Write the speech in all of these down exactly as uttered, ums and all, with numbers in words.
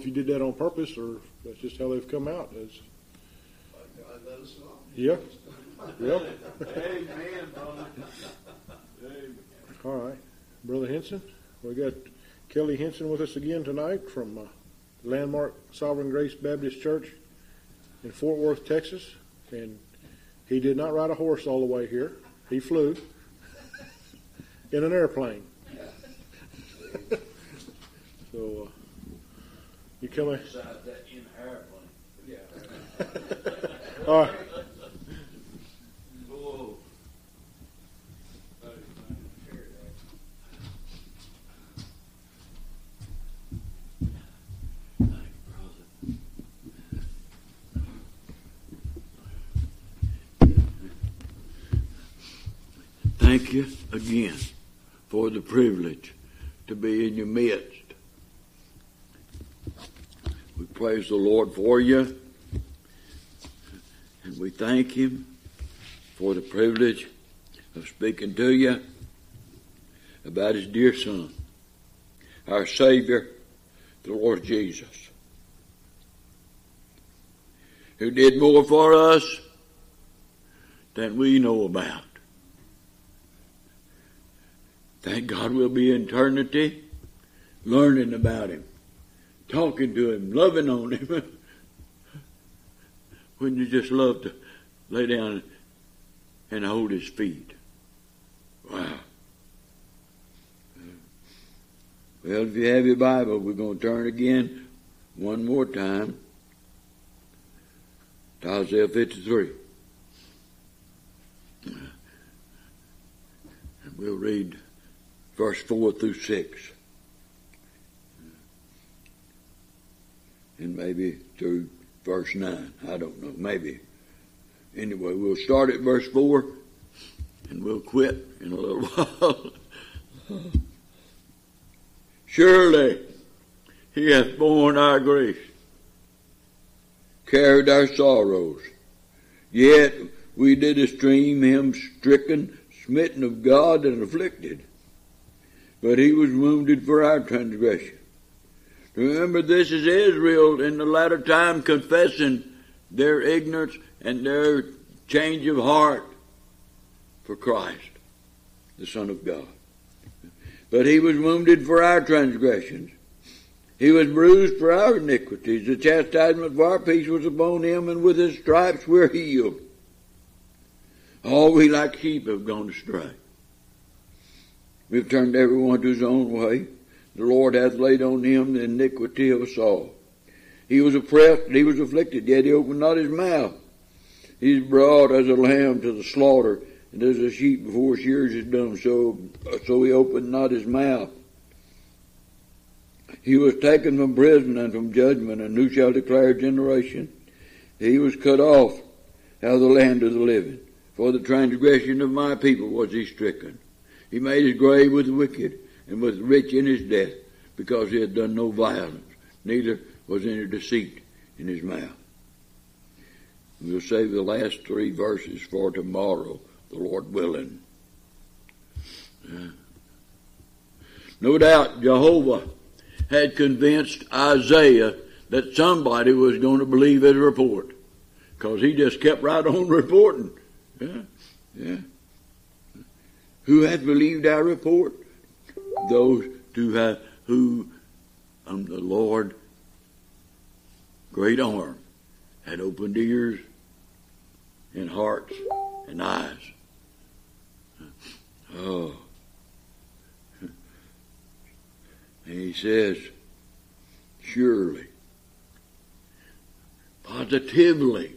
if you did that on purpose or that's just how they've come out. As, God let us know. yeah. Yeah. Amen, brother. Amen. All right. Brother Henson, we got Kelly Henson with us again tonight from uh, Landmark Sovereign Grace Baptist Church in Fort Worth, Texas. And he did not ride a horse all the way here. He flew in an airplane. So, uh, you coming? Besides that, in an airplane. Yeah. All right. Whoa. Thank you again for the privilege to be in your midst. We praise the Lord for you, and we thank Him for the privilege of speaking to you about His dear Son, our Savior, the Lord Jesus, who did more for us than we know about. Thank God we'll be in eternity learning about Him, talking to Him, loving on Him. Wouldn't you just love to lay down and hold His feet? Wow. Well, if you have your Bible, we're going to turn again one more time to Isaiah fifty-three. And we'll read verse four through six. And maybe through verse nine. I don't know. Maybe. Anyway, we'll start at verse four and we'll quit in a little while. Surely He hath borne our griefs, carried our sorrows. Yet we did esteem Him stricken, smitten of God, and afflicted. But He was wounded for our transgression. Remember, this is Israel in the latter time confessing their ignorance and their change of heart for Christ, the Son of God. But He was wounded for our transgressions. He was bruised for our iniquities. The chastisement for our peace was upon Him, and with His stripes we're healed. All we like sheep have gone astray. We've turned everyone to his own way. The Lord hath laid on Him the iniquity of us all. He was oppressed, and He was afflicted, yet He opened not His mouth. He is brought as a lamb to the slaughter, and as a sheep before shears is dumb, so, so He opened not His mouth. He was taken from prison and from judgment, and who shall declare generation? He was cut off out of the land of the living. For the transgression of my people was He stricken. He made His grave with the wicked, and was rich in His death, because He had done no violence, neither was any deceit in His mouth. We'll save the last three verses for tomorrow, the Lord willing. Uh, no doubt Jehovah had convinced Isaiah that somebody was going to believe his report, because he just kept right on reporting. Yeah, yeah. Who had believed our report? Those who have, who, um, the Lord, great arm, had opened ears and hearts and eyes. Oh. And He says, surely, positively,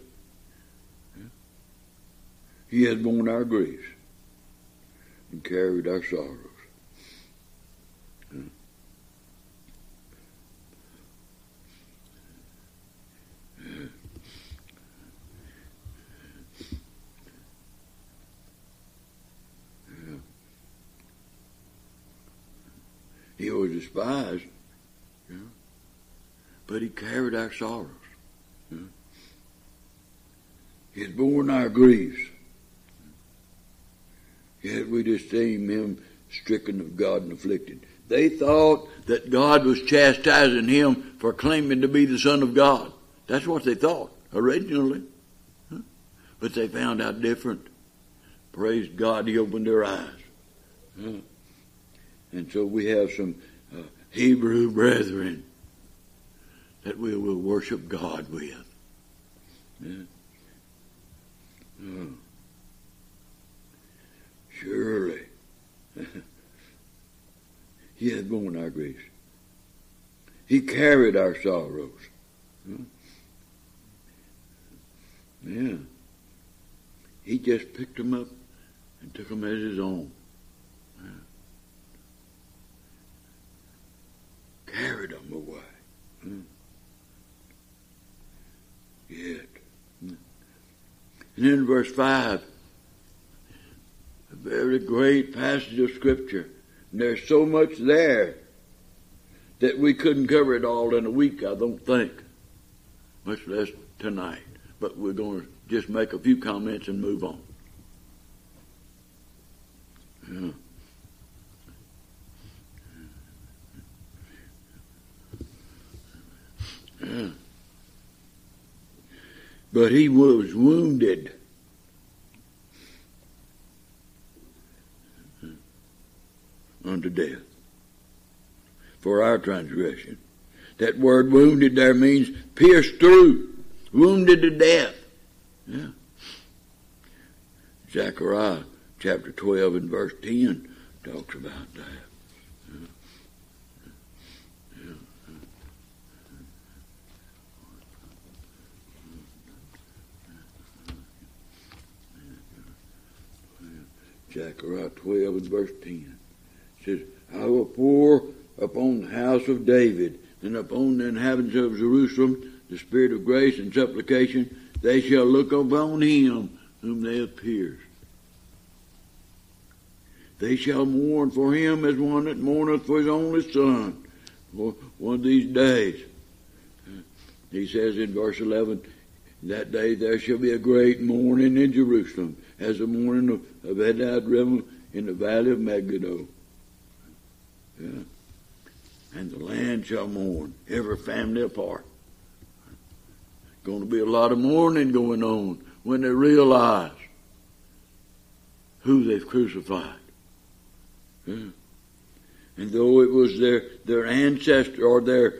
He has borne our griefs and carried our sorrows. He was despised, you know, but He carried our sorrows. You know. He has borne our griefs. Yet we esteem Him stricken of God and afflicted. They thought that God was chastising him for claiming to be the Son of God. That's what they thought originally. But they found out different. Praise God, he opened their eyes. And so we have some uh, Hebrew brethren that we will worship God with. Yeah. Oh. Surely he hath borne our griefs. He carried our sorrows. Yeah. yeah. He just picked them up and took them as his own. Yeah. Carried them away. Yeah. Yet. Yeah. And then verse five, a very great passage of Scripture. And there's so much there that we couldn't cover it all in a week, I don't think. Much less tonight. But we're going to just make a few comments and move on. Yeah. Yeah. But he was wounded unto death for our transgression. That word wounded there means pierced through, wounded to death. Yeah. Zechariah chapter twelve and verse ten talks about that. Yeah. Yeah. Zechariah twelve and verse ten says, I will pour upon the house of David and upon the inhabitants of Jerusalem the spirit of grace and supplication. They shall look upon him whom they have pierced. They shall mourn for him as one that mourneth for his only son. For one of these days, he says in verse eleven, that day there shall be a great mourning in Jerusalem, as the mourning of, of Hadad Rimmel in the valley of Megiddo. Yeah. And the land shall mourn, every family apart. Going to be a lot of mourning going on when they realize who they've crucified. Yeah. And though it was their, their ancestor or their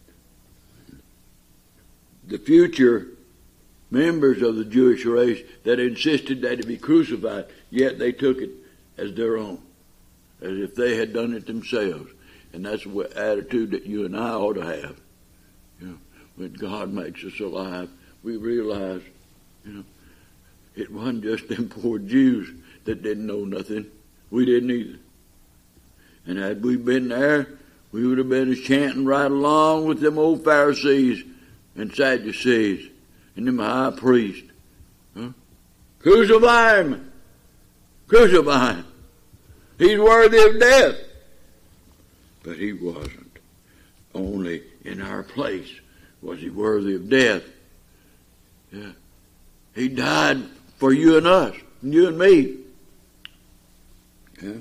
the future members of the Jewish race that insisted that it be crucified, yet they took it as their own, as if they had done it themselves. And that's the attitude that you and I ought to have. You know, when God makes us alive, we realize, you know, it wasn't just them poor Jews that didn't know nothing. We didn't either. And had we been there, we would have been chanting right along with them old Pharisees and Sadducees and them high priests. Huh? Crucify him! Crucify him! He's worthy of death. But he wasn't. Only in our place was he worthy of death. Yeah. He died for you and us, and you and me. Yeah.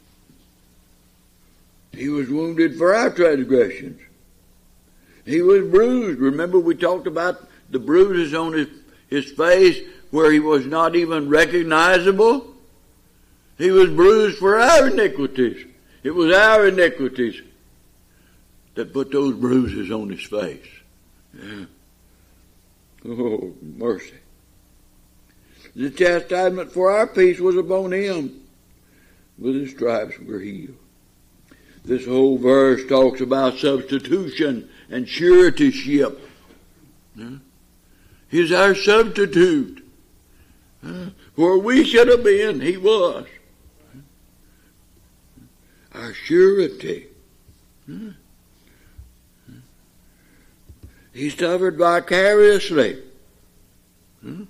He was wounded for our transgressions. He was bruised. Remember we talked about the bruises on his, his face where he was not even recognizable? He was bruised for our iniquities. It was our iniquities that put those bruises on his face. Yeah. Oh, mercy. The chastisement for our peace was upon him. With his stripes we're healed. This whole verse talks about substitution and suretyship. Yeah. He's our substitute. Yeah. Where we should have been, he was. Our surety. Yeah. He suffered vicariously hmm?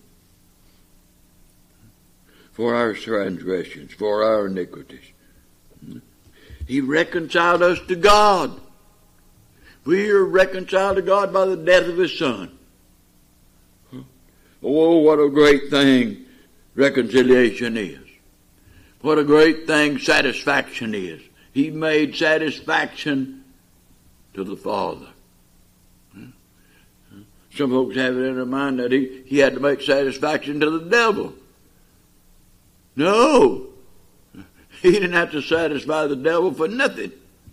for our transgressions, for our iniquities. Hmm? He reconciled us to God. We are reconciled to God by the death of his Son. Hmm? Oh, what a great thing reconciliation is. What a great thing satisfaction is. he made satisfaction to the Father. Some folks have it in their mind that he, he had to make satisfaction to the devil. No. He didn't have to satisfy the devil for nothing.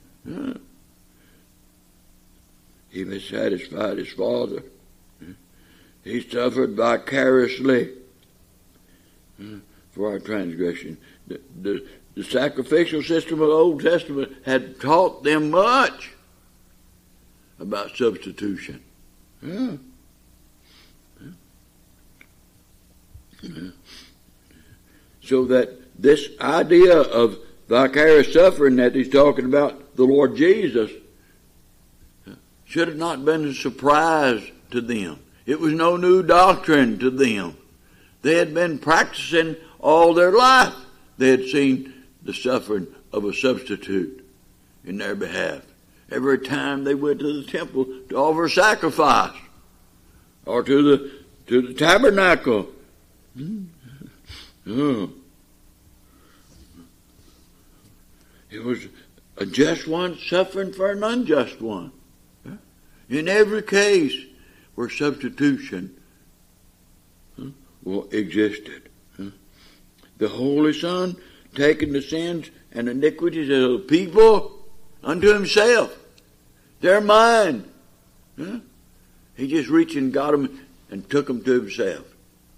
He satisfied his Father. He suffered vicariously for our transgression. The, the, the sacrificial system of the Old Testament had taught them much about substitution. Yeah. Yeah. So that this idea of vicarious suffering that he's talking about, the Lord Jesus, should have not been a surprise to them. It was no new doctrine to them. They had been practicing all their life. They had seen the suffering of a substitute in their behalf. Every time they went to the temple to offer sacrifice, or to the to the tabernacle. Oh. It was a just one suffering for an unjust one. In every case where substitution well, existed. The Holy Son taking the sins and iniquities of the people unto himself. They're mine. He just reached and got them and took them to himself.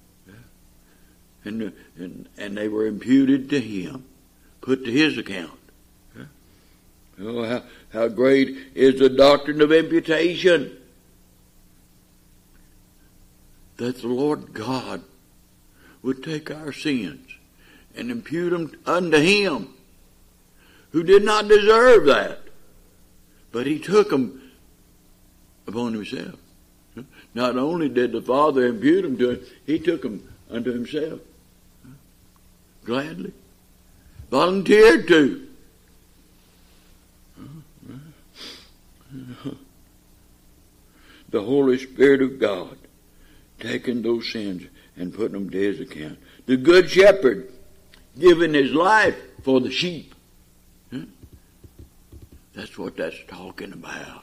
And, and, and they were imputed to him, put to his account. Oh, how, how great is the doctrine of imputation. That the Lord God would take our sins and impute them unto him, who did not deserve that. But he took them upon himself. Not only did the Father impute them to him, he took them unto himself. Gladly. Volunteered to. The Holy Spirit of God taking those sins and putting them to his account. The Good Shepherd giving his life for the sheep. That's what that's talking about.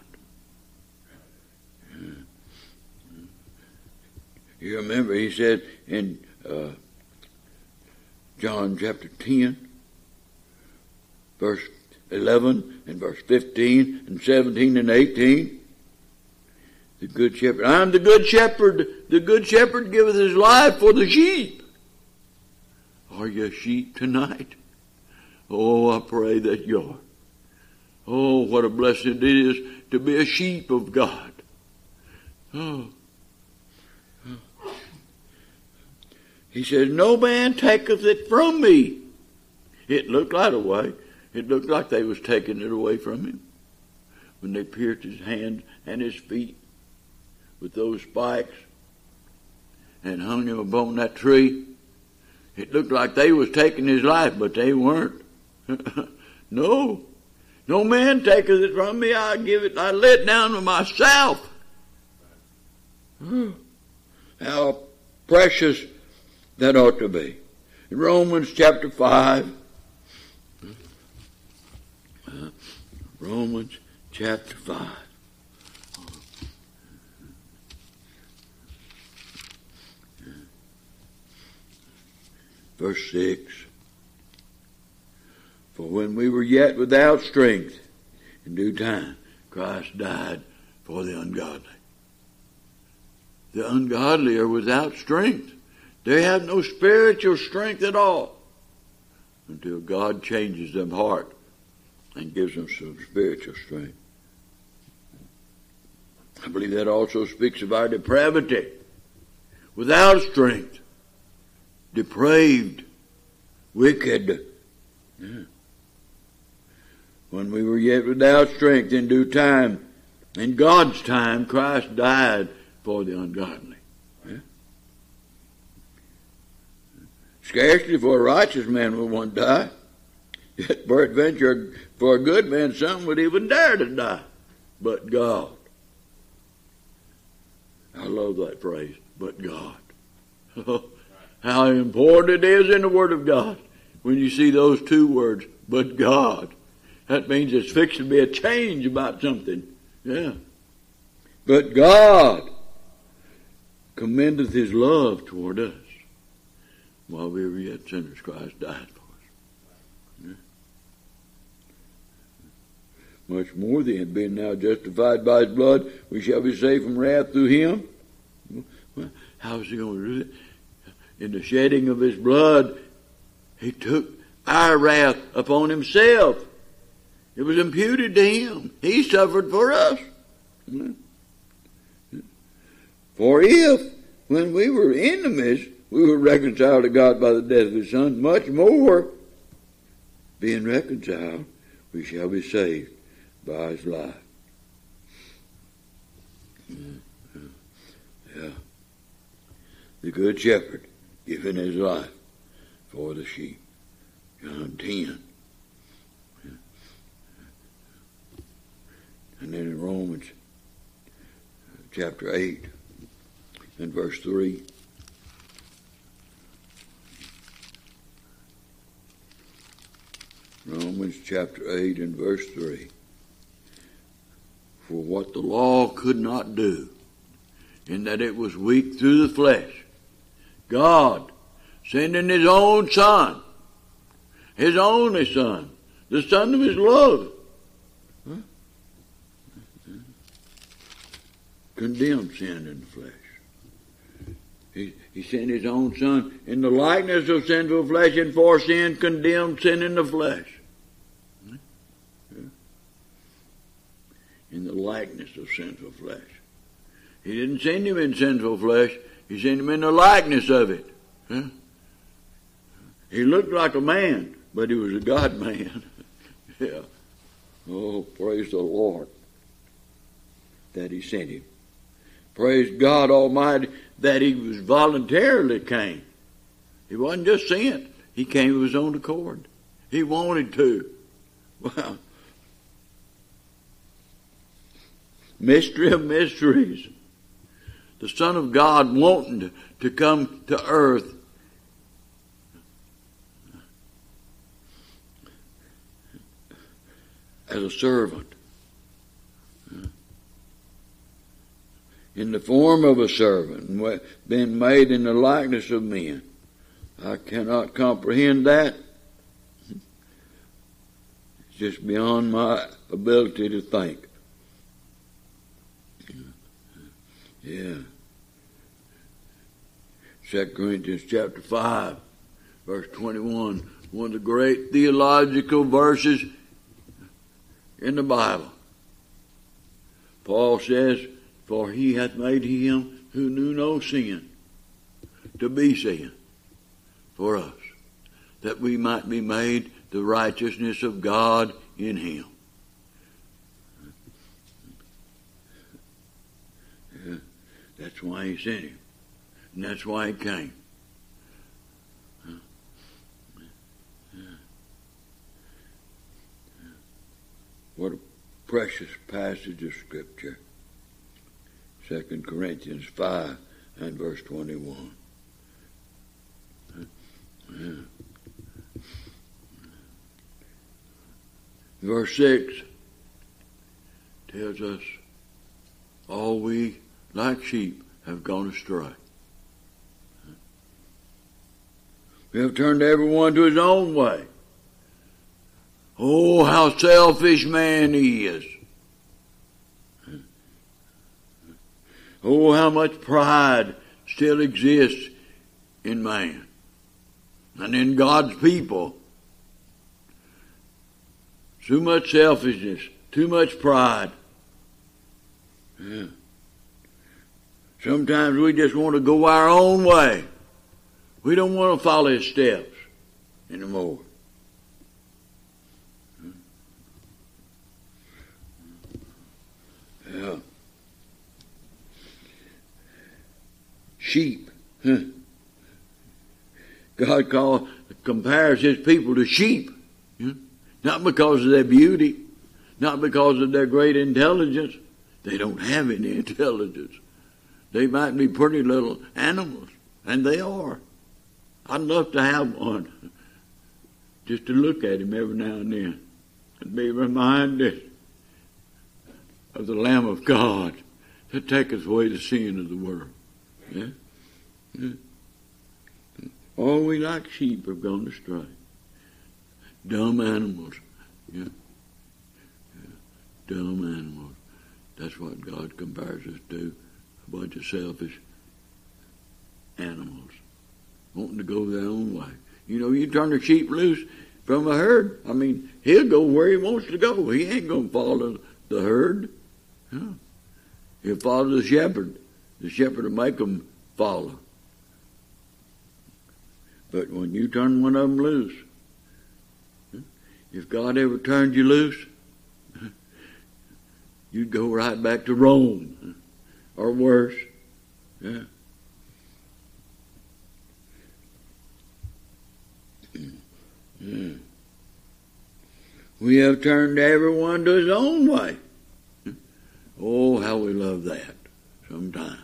You remember he said in uh, John chapter ten, verse eleven and verse fifteen and seventeen and eighteen, the Good Shepherd, I'm the Good Shepherd, the Good Shepherd giveth his life for the sheep. Are you a sheep tonight? Oh, I pray that you are. Oh, what a blessing it is to be a sheep of God. Oh. He says, no man taketh it from me. It looked like a way. It looked like they was taking it away from him when they pierced his hands and his feet with those spikes and hung him upon that tree. It looked like they was taking his life, but they weren't. No. No man taketh it from me. I give it, I lay it down to myself. How precious that ought to be. In Romans chapter five, uh, Romans chapter five. Verse six. For when we were yet without strength, in due time, Christ died for the ungodly. The ungodly are without strength. They have no spiritual strength at all until God changes them heart and gives them some spiritual strength. I believe that also speaks of our depravity. Without strength, depraved, wicked. Yeah. When we were yet without strength, in due time, in God's time, Christ died for the ungodly. Yeah. Scarcely for a righteous man would one die. Yet peradventure, for a good man, some would even dare to die. But God. I love that phrase, but God. How important it is in the Word of God when you see those two words, but God. That means there's fixing to be a change about something. Yeah. But God commendeth his love toward us. While we were yet sinners, Christ died for us. Yeah. Much more then, being now justified by his blood, we shall be saved from wrath through him. Well, how is he going to do it? In the shedding of his blood, he took our wrath upon himself. It was imputed to him. He suffered for us. For if, when we were enemies, we were reconciled to God by the death of his Son, much more, being reconciled, we shall be saved by his life. Yeah. The good shepherd giving his life for the sheep. John ten. And then in Romans chapter eight and verse three. Romans chapter eight and verse three. For what the law could not do, in that it was weak through the flesh, God, sending his own Son, his only Son, the Son of his love, huh? condemned sin in the flesh. He, he sent his own Son in the likeness of sinful flesh, and for sin condemned sin in the flesh. In the likeness of sinful flesh. He didn't send him in sinful flesh. He sent him in the likeness of it. Huh? He looked like a man, but he was a God-man. Yeah. Oh, praise the Lord that he sent him. Praise God Almighty that he was voluntarily came. He wasn't just sent. He came of his own accord. He wanted to. Wow. Mystery of mysteries. The Son of God wanting to, to come to earth as a servant. In the form of a servant, being made in the likeness of men. I cannot comprehend that. It's just beyond my ability to think. Yeah. Second Corinthians chapter five, verse twenty-one, one of the great theological verses in the Bible. Paul says, for he hath made him who knew no sin to be sin for us, that we might be made the righteousness of God in him. Yeah. That's why he sent him. And that's why he came. What a precious passage of Scripture. Second Corinthians five and verse twenty-one. Verse six tells us, all we like sheep have gone astray. We have turned everyone to his own way. Oh, how selfish man he is. Oh, how much pride still exists in man and in God's people. Too much selfishness, too much pride. Yeah. Sometimes we just want to go our own way. We don't want to follow his steps anymore. Yeah. Sheep. Huh. God call, compares his people to sheep. Yeah? Not because of their beauty, not because of their great intelligence. They don't have any intelligence. They might be pretty little animals, and they are. I'd love to have one, just to look at him every now and then. be reminded of the Lamb of God that taketh away the sin of the world. Yeah? Yeah. All we like sheep have gone astray. Dumb animals. Yeah. Yeah. Dumb animals. That's what God compares us to. A bunch of selfish animals. Wanting to go their own way. You know, you turn a sheep loose from a herd. I mean, he'll go where he wants to go. He ain't going to follow the herd. Yeah. He'll follow the shepherd. The shepherd will make him follow. But when you turn one of them loose, if God ever turned you loose, you'd go right back to Rome, or worse. Yeah. Yeah. We have turned everyone to his own way. Oh, how we love that sometimes.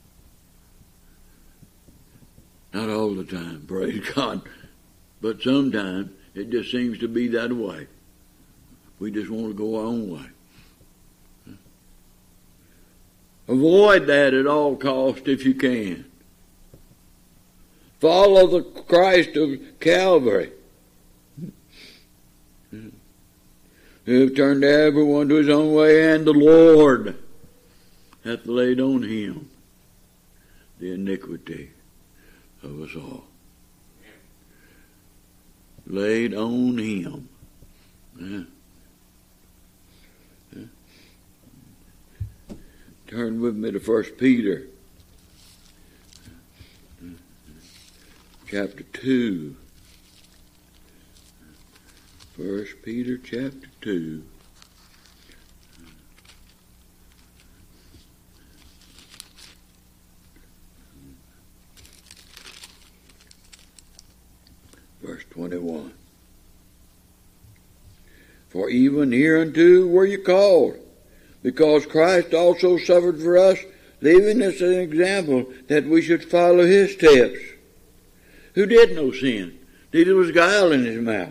Not all the time, praise God. But sometimes it just seems to be that way. We just want to go our own way. Avoid that at all costs if you can. Follow the Christ of Calvary. Who have turned everyone to his own way, and the Lord hath laid on him the iniquity of us all. Laid on him. Yeah. Yeah. Turn with me to First Peter chapter two. First Peter chapter two. Verse twenty-one. For even hereunto were you called, because Christ also suffered for us, leaving us an example that we should follow his steps. Who did no sin, neither was guile in his mouth.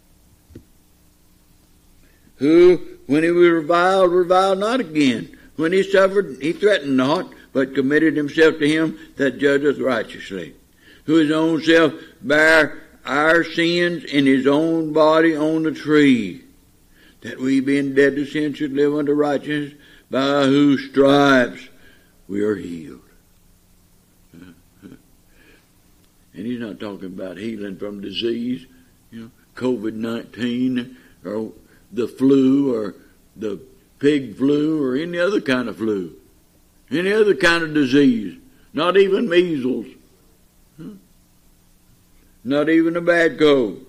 Who, when he was reviled, reviled not again. When he suffered, he threatened not, but committed himself to him that judgeth righteously. Who his own self bare our sins in his own body on the tree, that we being dead to sin should live unto righteousness, by whose stripes we are healed. And he's not talking about healing from disease, you know, COVID nineteen, or the flu, or the pig flu, or any other kind of flu, any other kind of disease, not even measles, huh? Not even a bad cold.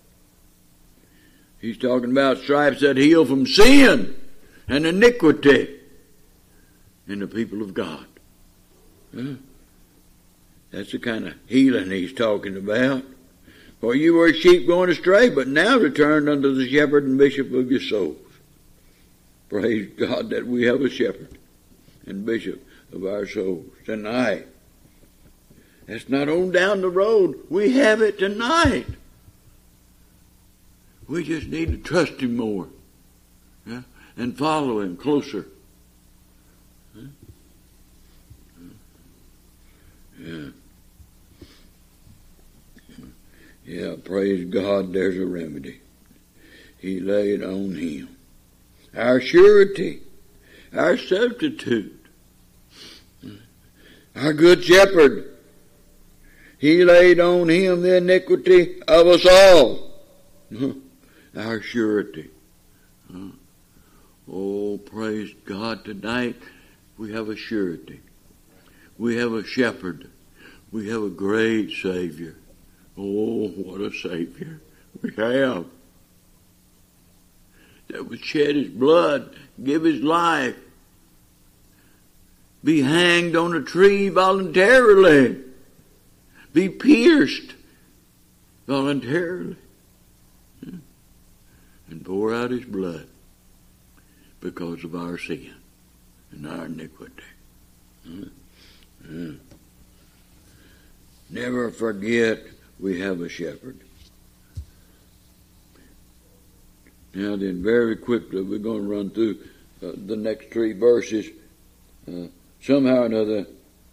He's talking about stripes that heal from sin and iniquity in the people of God. Huh? That's the kind of healing he's talking about. For you were sheep going astray, but now returned unto the shepherd and bishop of your souls. Praise God that we have a shepherd and bishop of our souls tonight. That's not on down the road. We have it tonight. We just need to trust him more, yeah, and follow him closer. Yeah. Yeah, praise God, there's a remedy. He laid on him. Our surety, our substitute, our good shepherd. He laid on him the iniquity of us all. Our surety. Oh, praise God, tonight we have a surety. We have a shepherd. We have a great Savior. Oh, what a Savior we have. That would shed his blood, give his life, be hanged on a tree voluntarily, be pierced voluntarily, and pour out his blood because of our sin and our iniquity. Never forget we have a shepherd. Now then, very quickly, we're going to run through uh, the next three verses. Uh, somehow or another,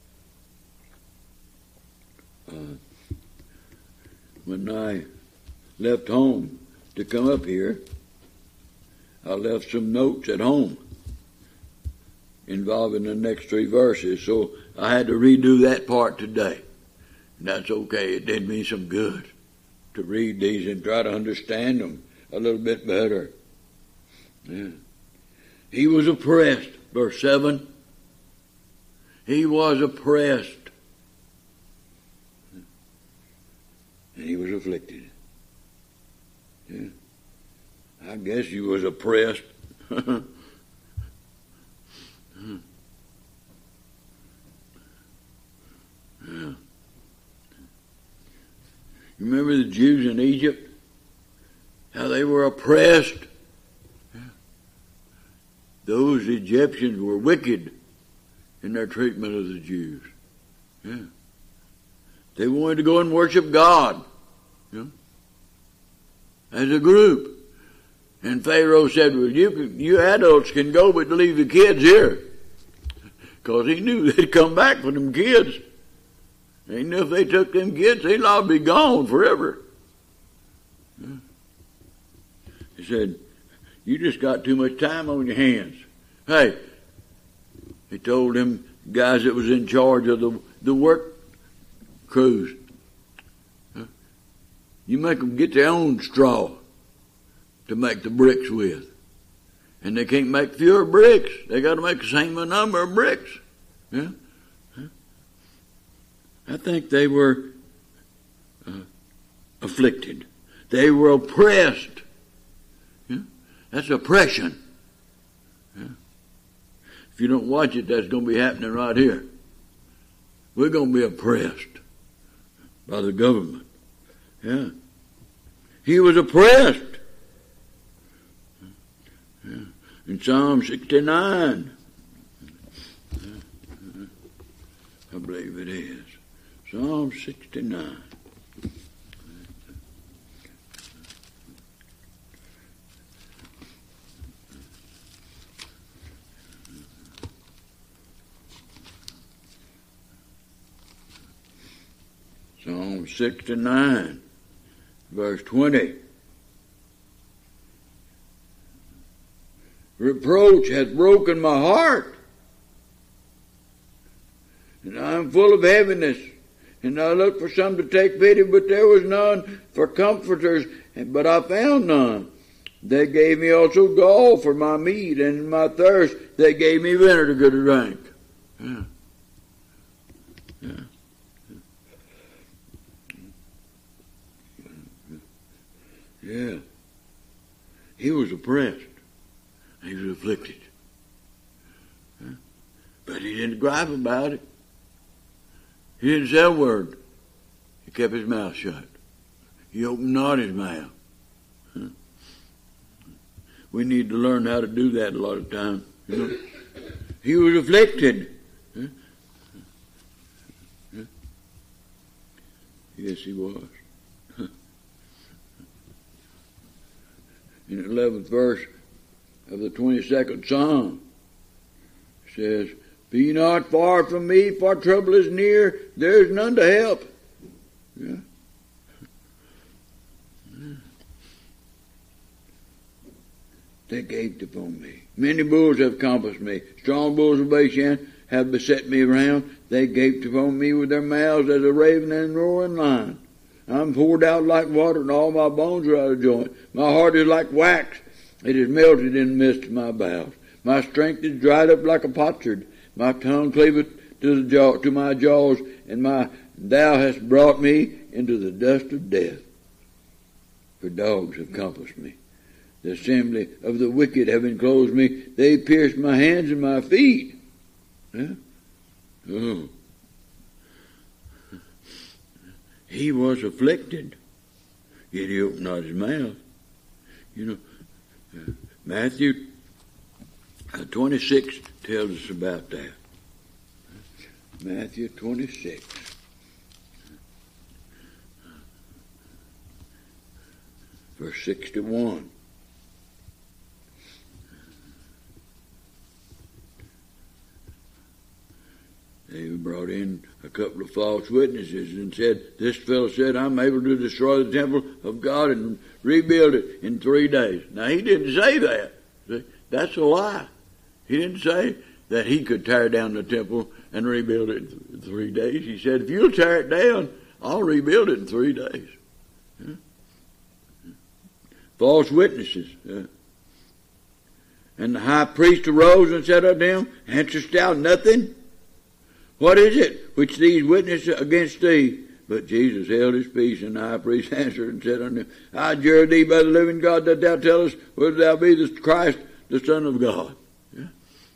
uh, when I left home to come up here, I left some notes at home involving the next three verses, so I had to redo that part today. And that's okay. It did me some good to read these and try to understand them a little bit better. Yeah. He was oppressed, verse seven. He was oppressed. And he was afflicted. Yeah. I guess he was oppressed. Yeah. You remember the Jews in Egypt? How they were oppressed? Yeah. Those Egyptians were wicked in their treatment of the Jews. Yeah. They wanted to go and worship God, yeah, as a group. And Pharaoh said, well, you, can, you adults can go, but leave the kids here. Because he knew they'd come back for them kids. He knew if they took them kids, they'd all be gone forever. Yeah. He said, you just got too much time on your hands. Hey, he told them guys that was in charge of the, the work crews, huh? You make them get their own straw to make the bricks with. And they can't make fewer bricks. They got to make the same number of bricks. Yeah? Huh? I think they were uh, afflicted. They were oppressed. Yeah? That's oppression. Yeah? If you don't watch it, that's going to be happening right here. We're going to be oppressed by the government. Yeah. He was oppressed. Yeah. In Psalm sixty-nine, I believe it is. Psalm sixty-nine. Psalm sixty-nine, verse twenty. Reproach hath broken my heart, and I am full of heaviness. And I looked for some to take pity, but there was none, for comforters, but I found none. They gave me also gall for my meat, and in my thirst they gave me vinegar to drink. Yeah. Yeah. Yeah. He was oppressed. He was afflicted. Huh? But he didn't gripe about it. He didn't say a word. He kept his mouth shut. He opened not his mouth. Huh? We need to learn how to do that a lot of times. You know? He was afflicted. Huh? Huh? Yes, he was. In the eleventh verse of the twenty-second Psalm, it says, be not far from me, for trouble is near, there is none to help. Yeah. They gaped upon me. Many bulls have compassed me. Strong bulls of Bashan have beset me around. They gaped upon me with their mouths as a raven and roaring lion. I'm poured out like water, and all my bones are out of joint. My heart is like wax. It is melted in the midst of my bowels. My strength is dried up like a potsherd. My tongue cleaveth to the jaw, to my jaws, and my thou hast brought me into the dust of death. For dogs have compassed me. The assembly of the wicked have enclosed me. They pierced my hands and my feet. Yeah? Oh. He was afflicted, yet he opened not his mouth. You know, uh, Matthew uh, twenty-six tells us about that. Matthew twenty-six. Verse sixty-one. They brought in a couple of false witnesses and said, this fellow said, I'm able to destroy the temple of God and rebuild it in three days. Now, he didn't say that. See, that's a lie. He didn't say that he could tear down the temple and rebuild it in three days. He said, if you'll tear it down, I'll rebuild it in three days. Yeah. False witnesses. Yeah. And the high priest arose and said unto him, answerest thou nothing? What is it which these witness against thee? But Jesus held his peace, and the high priest answered and said unto him, I adjure thee by the living God that thou tellest whether thou be the Christ, the Son of God. Yeah.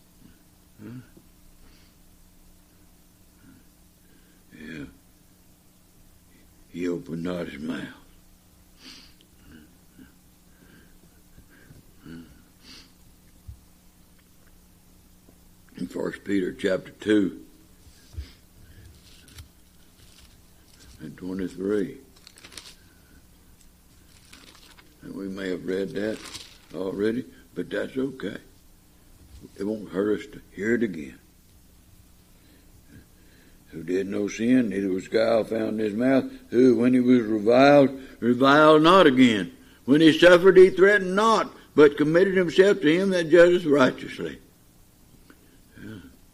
Yeah. He opened not his mouth. In First Peter chapter two and twenty-three. And we may have read that already, but that's okay. It won't hurt us to hear it again. Who did no sin, neither was guile found in his mouth, who, when he was reviled, reviled not again. When he suffered, he threatened not, but committed himself to him that judgeth righteously. Yeah.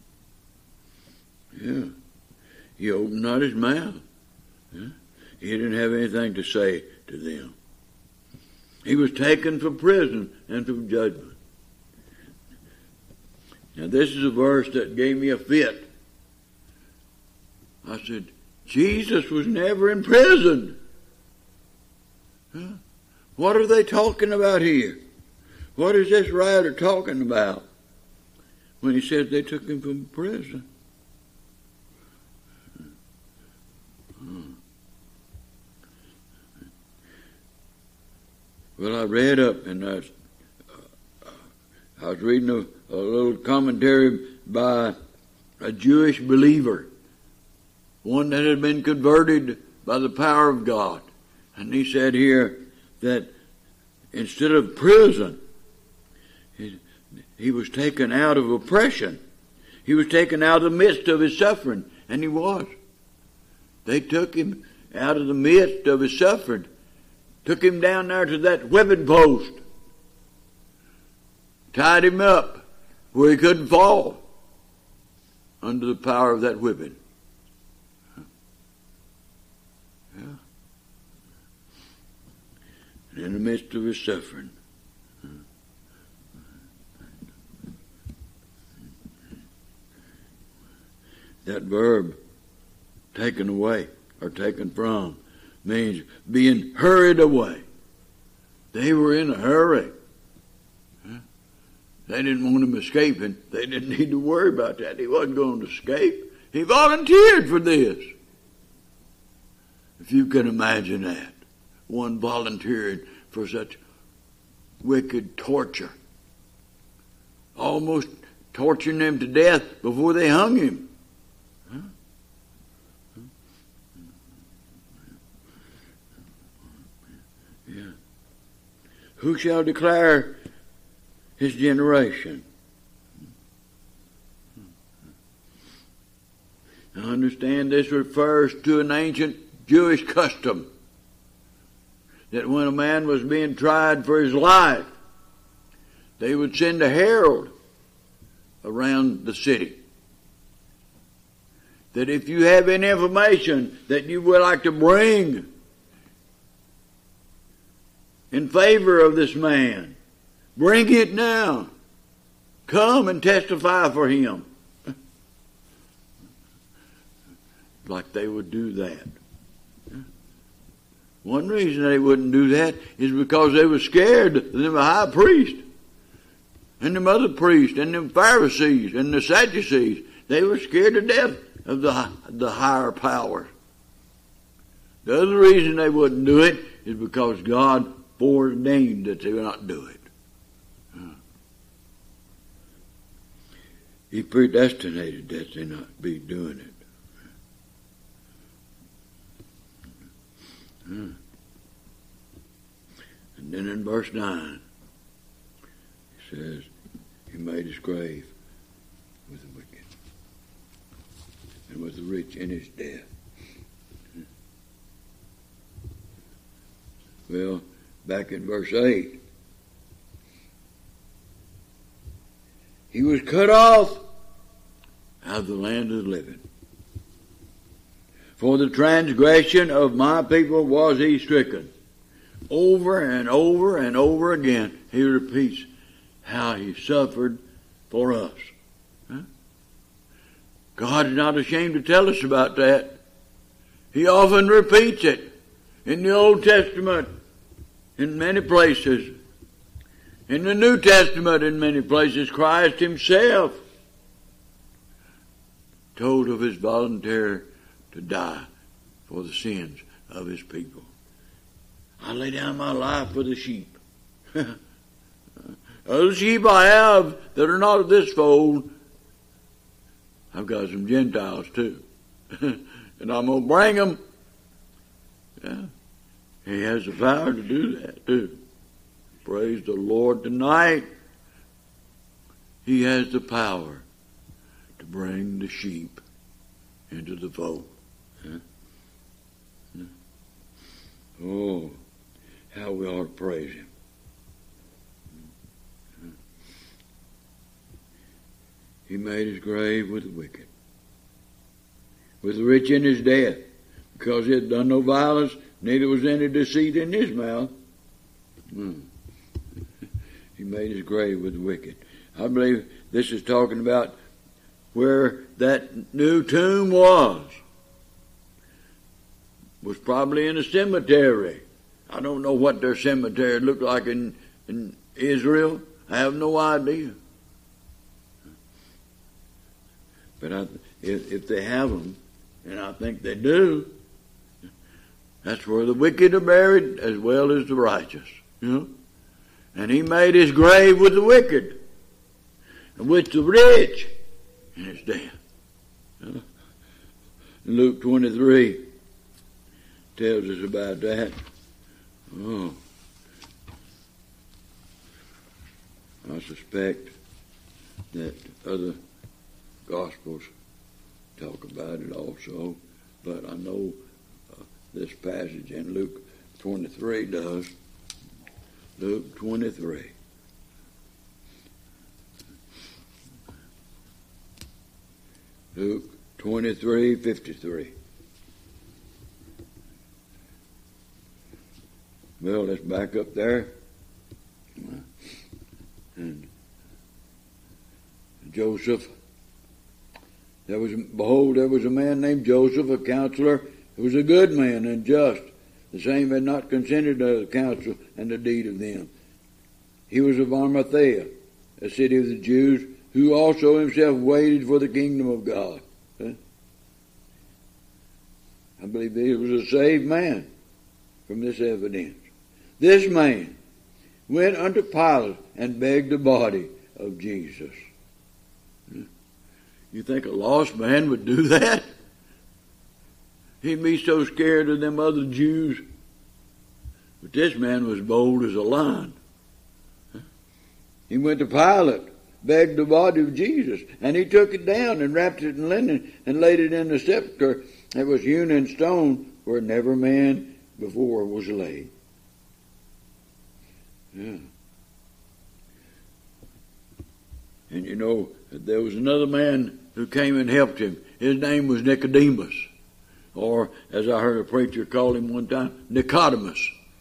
Yeah. He opened not his mouth. Yeah. He didn't have anything to say to them. He was taken from prison and from judgment. Now this is a verse that gave me a fit. I said, Jesus was never in prison. Huh? What are they talking about here? What is this writer talking about when he says they took him from prison? Well, I read up, and I was, uh, I was reading a, a little commentary by a Jewish believer, one that had been converted by the power of God. And he said here that instead of prison, he, he was taken out of oppression. He was taken out of the midst of his suffering, and he was. They took him out of the midst of his suffering, took him down there to that whipping post, tied him up where he couldn't fall under the power of that whipping. Yeah. And in the midst of his suffering, that verb, taken away or taken from, means being hurried away. They were in a hurry. They didn't want him escaping. They didn't need to worry about that. He wasn't going to escape. He volunteered for this. If you can imagine that. One volunteering for such wicked torture. Almost torturing him to death before they hung him. Yeah. Who shall declare his generation? Now understand, this refers to an ancient Jewish custom that when a man was being tried for his life, they would send a herald around the city. That if you have any information that you would like to bring in favor of this man, bring it now. Come and testify for him. Like they would do that. One reason they wouldn't do that is because they were scared of the high priest and the other priests and the Pharisees and the Sadducees. They were scared to death of the, the higher powers. The other reason they wouldn't do it is because God foreordained that they would not do it. He predestinated that they not be doing it. And then in verse nine, he says, he made his grave with the wicked. with the rich in his death. Well, back in verse eight, he was cut off out of the land of the living. For the transgression of my people was he stricken. Over and over and over again, he repeats how he suffered for us. Huh? God is not ashamed to tell us about that. He often repeats it in the Old Testament in many places. In the New Testament in many places, Christ himself told of his volunteer to die for the sins of his people. I lay down my life for the sheep. Other sheep I have that are not of this fold, I've got some Gentiles too. And I'm going to bring them. Yeah. He has the power to do that too. Praise the Lord tonight. He has the power to bring the sheep into the fold. Huh? Huh? Oh, how we ought to praise him. Huh? He made his grave with the wicked, with the rich in his death, because he had done no violence, neither was any deceit in his mouth. Hmm. He made his grave with the wicked. I believe this is talking about where that new tomb was. Was probably in a cemetery. I don't know what their cemetery looked like in, in Israel. I have no idea. But I, if, if they have them, and I think they do, that's where the wicked are buried as well as the righteous. You know? And he made his grave with the wicked and with the rich in his death. You know? Luke twenty-three tells us about that. Oh, I suspect that other Gospels talk about it also, but I know uh, this passage in Luke twenty-three does. Luke twenty-three. Luke twenty-three, fifty-three. Well, let's back up there. And Joseph, there was, behold, there was a man named Joseph, a counselor, who was a good man and just. The same had not consented to the counsel and the deed of them. He was of Arimathea, a city of the Jews, who also himself waited for the kingdom of God. Huh? I believe he was a saved man from this evidence. This man went unto Pilate and begged the body of Jesus. You think a lost man would do that? He'd be so scared of them other Jews. But this man was bold as a lion. He went to Pilate, begged the body of Jesus, and he took it down and wrapped it in linen and laid it in the sepulchre that was hewn in stone where never man before was laid. Yeah. And you know, there was another man who came and helped him. His name was Nicodemus. Or, as I heard a preacher call him one time, Nicodemus.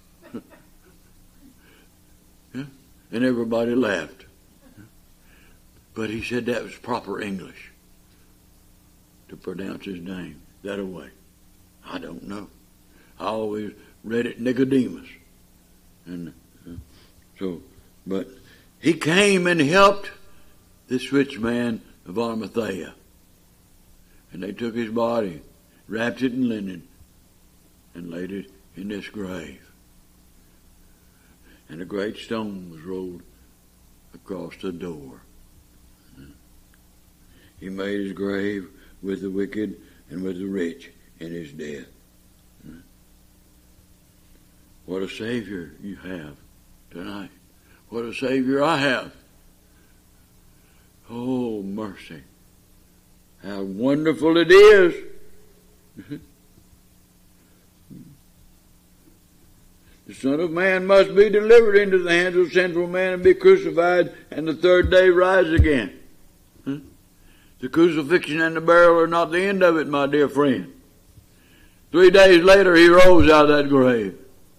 Yeah? And everybody laughed. But he said that was proper English to pronounce his name that way. I don't know. I always read it Nicodemus. And uh, so, but he came and helped this rich man of Arimathea. And they took his body, wrapped it in linen, and laid it in this grave. And a great stone was rolled across the door. He made his grave with the wicked and with the rich in his death. What a Savior you have tonight. What a Savior I have. Oh, mercy. How wonderful it is. The Son of Man must be delivered into the hands of sinful men and be crucified, and the third day rise again. Huh? The crucifixion and the burial are not the end of it, my dear friend. Three days later, he rose out of that grave.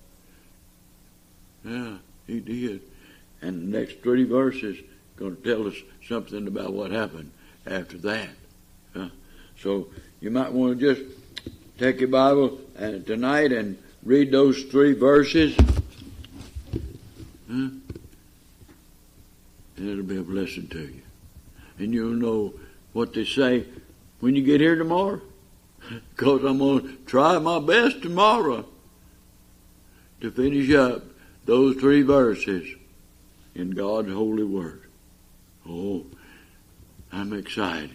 Yeah, he did. And the next three verses are going to tell us something about what happened after that. Huh? So you might want to just take your Bible and tonight and read those three verses. Huh? And it'll be a blessing to you. And you'll know what they say when you get here tomorrow. Because I'm going to try my best tomorrow to finish up those three verses in God's holy word. Oh, I'm excited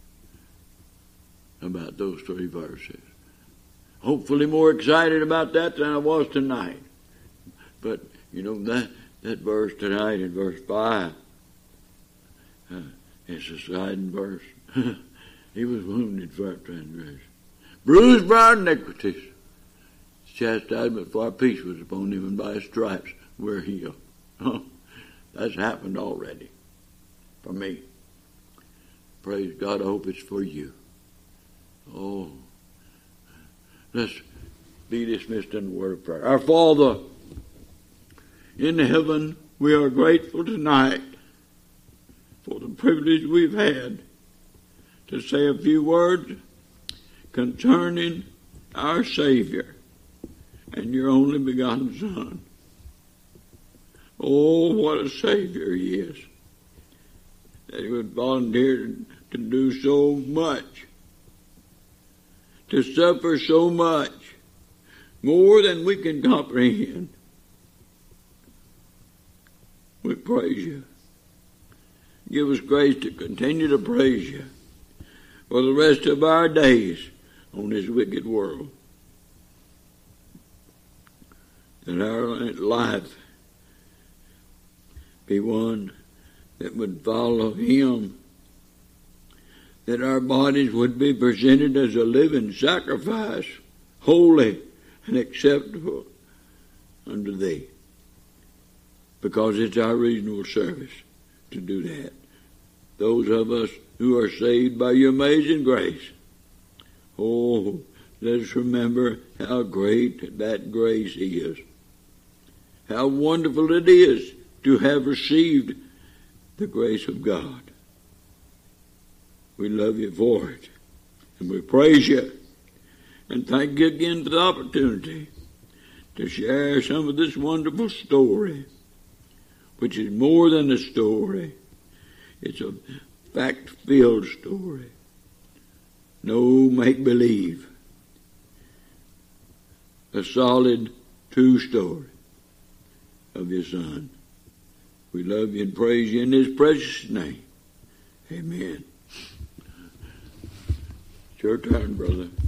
about those three verses. Hopefully more excited about that than I was tonight. But, you know, that, that verse tonight in verse five, uh, it's a siding verse. He was wounded for our transgression, bruised for our iniquities. Chastisement for our peace was upon him, and by his stripes we're healed. Oh, that's happened already for me. Praise God. I hope it's for you. Oh, let's be dismissed in the word of prayer. Our Father in heaven, we are grateful tonight for the privilege we've had to say a few words concerning our Savior and your only begotten Son. Oh, what a Savior he is, that he would volunteer to do so much, to suffer so much, more than we can comprehend. We praise you. Give us grace to continue to praise you for the rest of our days on this wicked world. That our life be one that would follow him. That our bodies would be presented as a living sacrifice, holy and acceptable unto thee. Because it's our reasonable service to do that. Those of us who are saved by your amazing grace, oh, let us remember how great that grace is. How wonderful it is to have received the grace of God. We love you for it. And we praise you. And thank you again for the opportunity to share some of this wonderful story, which is more than a story. It's a fact-filled story. No make-believe. A solid, true story of your Son. We love you and praise you in his precious name. Amen. It's your turn, brother.